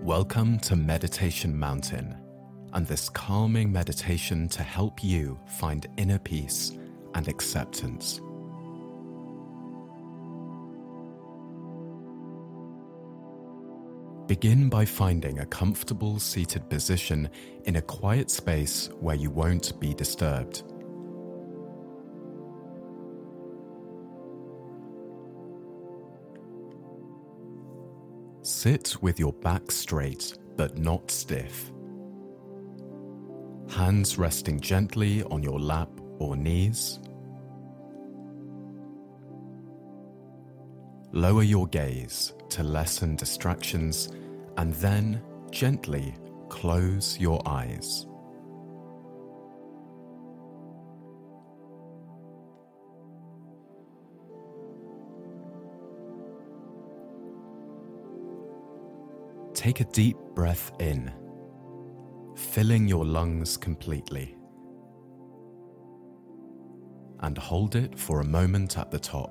Welcome to Meditation Mountain, and this calming meditation to help you find inner peace and acceptance. Begin by finding a comfortable seated position in a quiet space where you won't be disturbed. Sit with your back straight but not stiff. Hands resting gently on your lap or knees. Lower your gaze to lessen distractions and then gently close your eyes. Take a deep breath in, filling your lungs completely, and hold it for a moment at the top.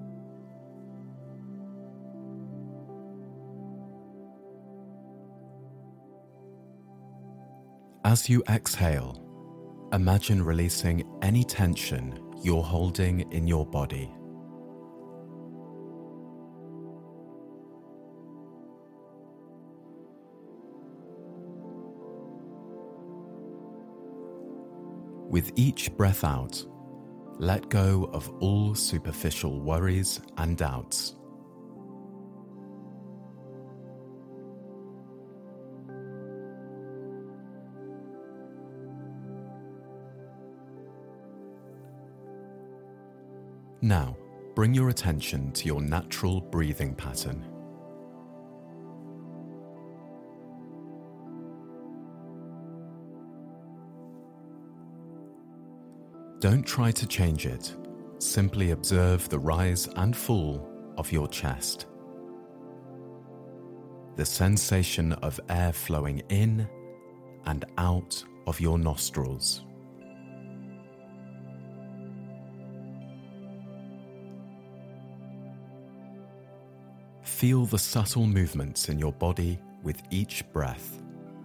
As you exhale, imagine releasing any tension you're holding in your body. With each breath out, let go of all superficial worries and doubts. Now, bring your attention to your natural breathing pattern. Don't try to change it. Simply observe the rise and fall of your chest. The sensation of air flowing in and out of your nostrils. Feel the subtle movements in your body with each breath.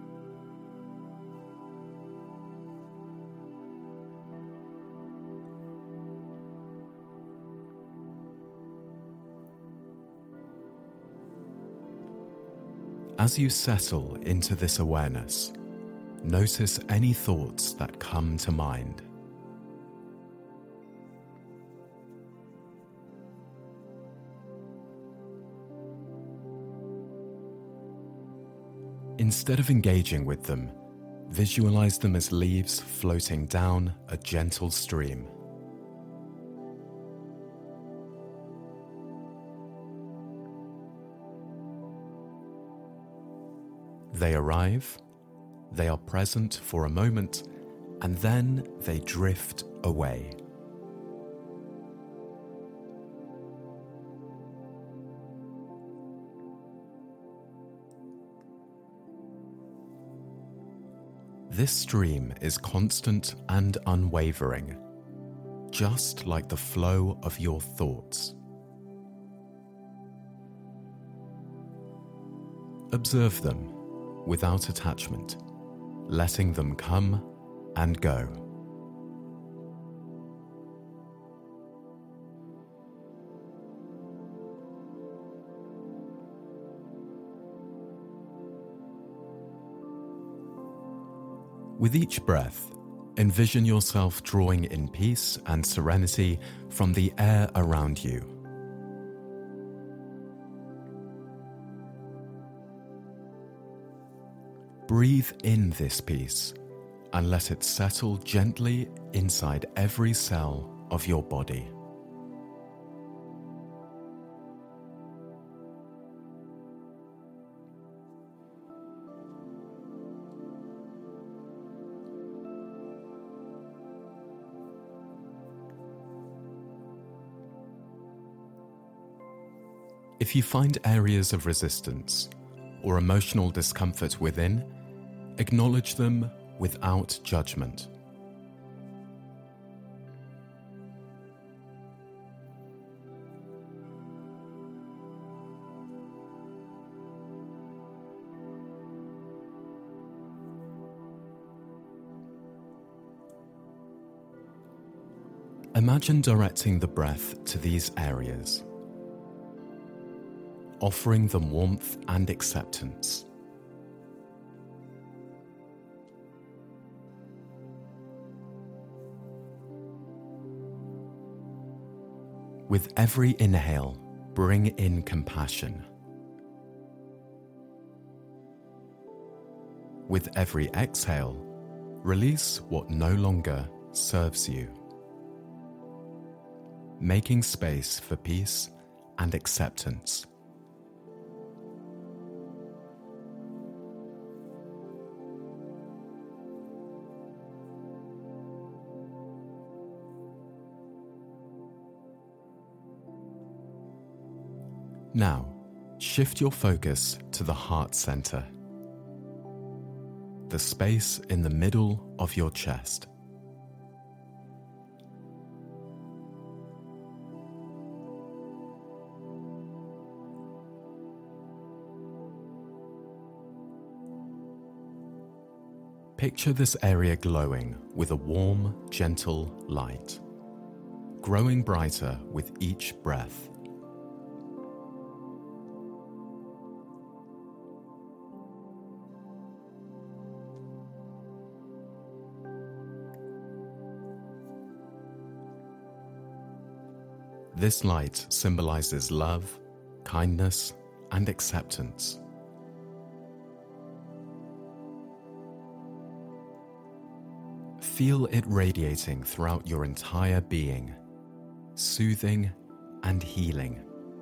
As you settle into this awareness, notice any thoughts that come to mind. Instead of engaging with them, visualize them as leaves floating down a gentle stream. They arrive, they are present for a moment, and then they drift away. This stream is constant and unwavering, just like the flow of your thoughts. Observe them without attachment, letting them come and go. With each breath, envision yourself drawing in peace and serenity from the air around you. Breathe in this peace and let it settle gently inside every cell of your body. If you find areas of resistance or emotional discomfort within, acknowledge them without judgment. Imagine directing the breath to these areas, offering them warmth and acceptance. With every inhale, bring in compassion. With every exhale, release what no longer serves you, making space for peace and acceptance. Now, shift your focus to the heart center, the space in the middle of your chest. Picture this area glowing with a warm, gentle light, growing brighter with each breath. This light symbolizes love, kindness, and acceptance. Feel it radiating throughout your entire being, soothing and healing.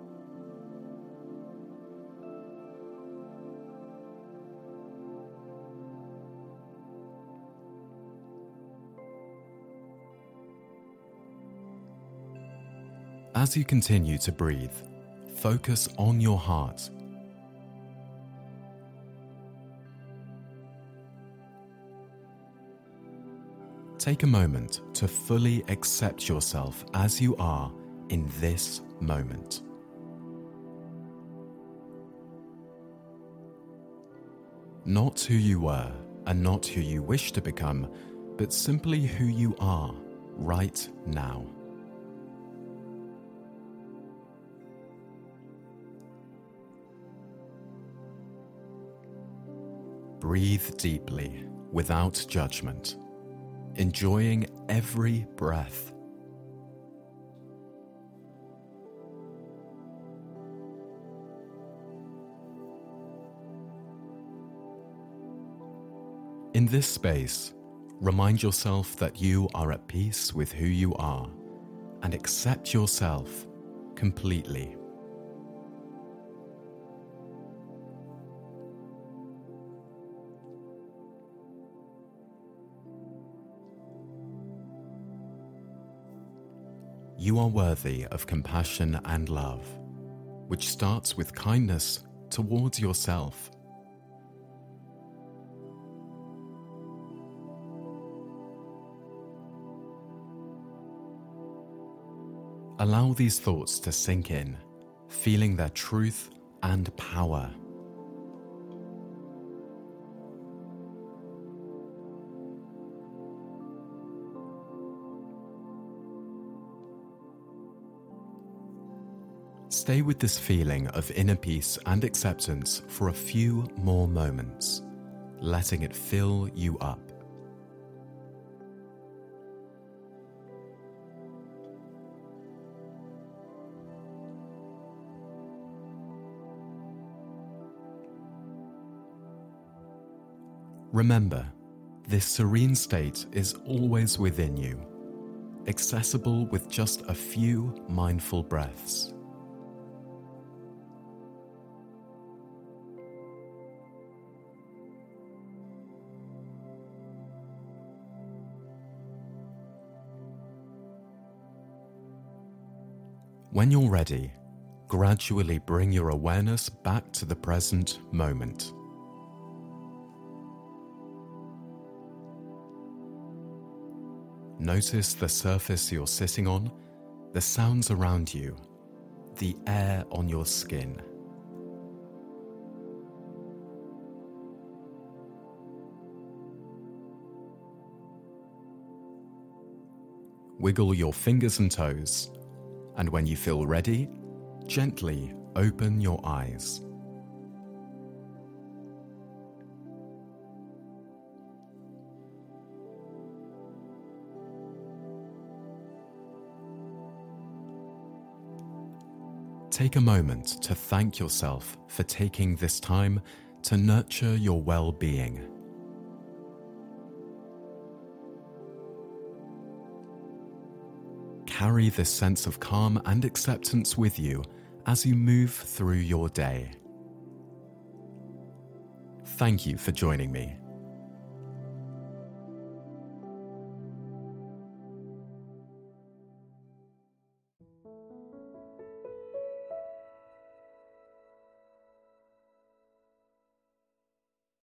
As you continue to breathe, focus on your heart. Take a moment to fully accept yourself as you are in this moment. Not who you were and not who you wish to become, but simply who you are right now. Breathe deeply, without judgment, enjoying every breath. In this space, remind yourself that you are at peace with who you are and accept yourself completely. You are worthy of compassion and love, which starts with kindness towards yourself. Allow these thoughts to sink in, feeling their truth and power. Stay with this feeling of inner peace and acceptance for a few more moments, letting it fill you up. Remember, this serene state is always within you, accessible with just a few mindful breaths. When you're ready, gradually bring your awareness back to the present moment. Notice the surface you're sitting on, the sounds around you, the air on your skin. wiggle your fingers and toes, and when you feel ready, gently open your eyes. Take a moment to thank yourself for taking this time to nurture your well-being. Carry this sense of calm and acceptance with you as you move through your day. Thank you for joining me.